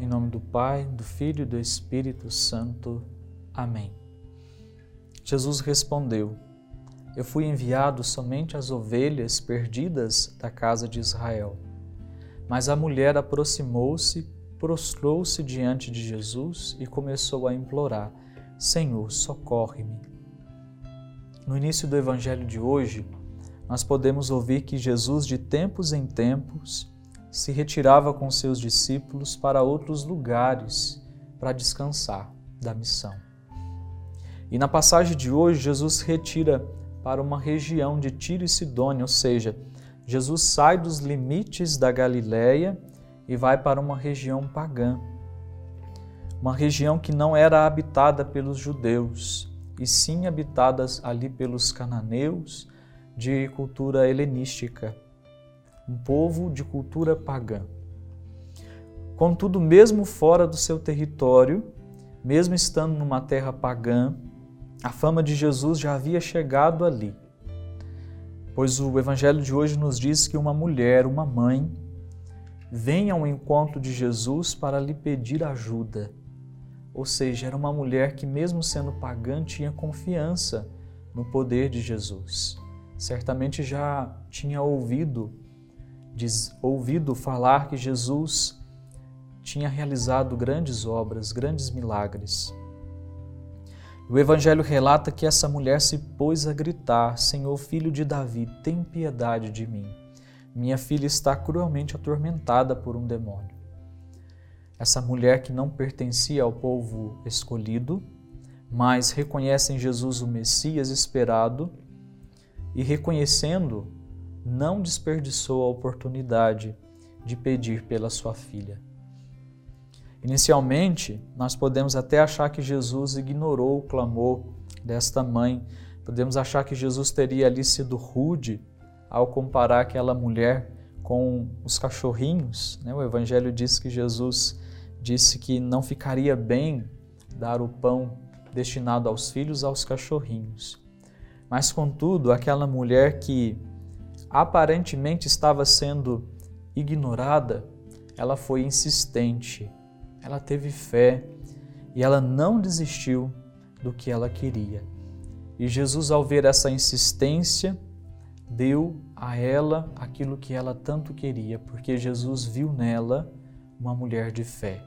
Em nome do Pai, do Filho e do Espírito Santo. Amém. Jesus respondeu: Eu fui enviado somente às ovelhas perdidas da casa de Israel. Mas a mulher aproximou-se, prostrou-se diante de Jesus e começou a implorar: Senhor, socorre-me. No início do Evangelho de hoje, nós podemos ouvir que Jesus, de tempos em tempos, se retirava com seus discípulos para outros lugares para descansar da missão. E na passagem de hoje, Jesus se retira para uma região de Tiro e Sidônia, ou seja, Jesus sai dos limites da Galileia e vai para uma região pagã, uma região que não era habitada pelos judeus, e sim habitada ali pelos cananeus de cultura helenística, um povo de cultura pagã. Contudo, mesmo fora do seu território, mesmo estando numa terra pagã, a fama de Jesus já havia chegado ali, pois o Evangelho de hoje nos diz que uma mulher, uma mãe, vem ao encontro de Jesus para lhe pedir ajuda. Ou seja, era uma mulher que, mesmo sendo pagã, tinha confiança no poder de Jesus. Certamente já tinha ouvido falar que Jesus tinha realizado grandes obras, grandes milagres. O Evangelho relata que essa mulher se pôs a gritar: Senhor, filho de Davi, tem piedade de mim. Minha filha está cruelmente atormentada por um demônio. Essa mulher que não pertencia ao povo escolhido, mas reconhece em Jesus o Messias esperado e, reconhecendo, não desperdiçou a oportunidade de pedir pela sua filha. Inicialmente, nós podemos até achar que Jesus ignorou o clamor desta mãe. Podemos achar que Jesus teria ali sido rude ao comparar aquela mulher com os cachorrinhos. O Evangelho diz que Jesus disse que não ficaria bem dar o pão destinado aos filhos aos cachorrinhos. Mas, contudo, aquela mulher que aparentemente estava sendo ignorada, ela foi insistente. Ela teve fé e ela não desistiu do que ela queria. E Jesus, ao ver essa insistência, deu a ela aquilo que ela tanto queria, porque Jesus viu nela uma mulher de fé.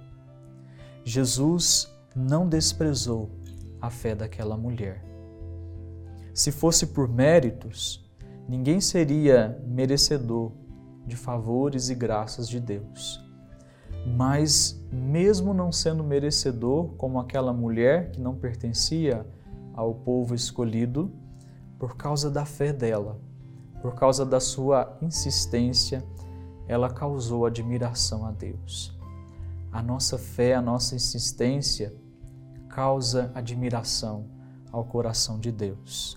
Jesus não desprezou a fé daquela mulher. Se fosse por méritos, ninguém seria merecedor de favores e graças de Deus. Mas, mesmo não sendo merecedor, como aquela mulher que não pertencia ao povo escolhido, por causa da fé dela, por causa da sua insistência, ela causou admiração a Deus. A nossa fé, a nossa insistência causa admiração ao coração de Deus.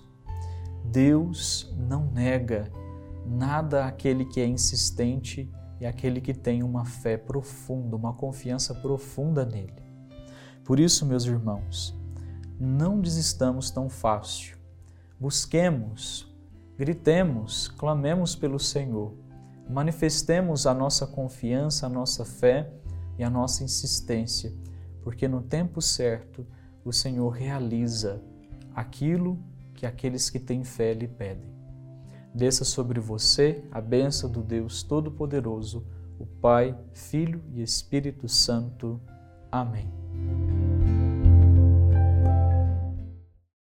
Deus não nega nada àquele que é insistente e àquele que tem uma fé profunda, uma confiança profunda nele. Por isso, meus irmãos, não desistamos tão fácil. Busquemos, gritemos, clamemos pelo Senhor, manifestemos a nossa confiança, a nossa fé e a nossa insistência, porque no tempo certo o Senhor realiza aquilo que aqueles que têm fé lhe pedem. Desça sobre você a bênção do Deus Todo-Poderoso, o Pai, Filho e Espírito Santo. Amém.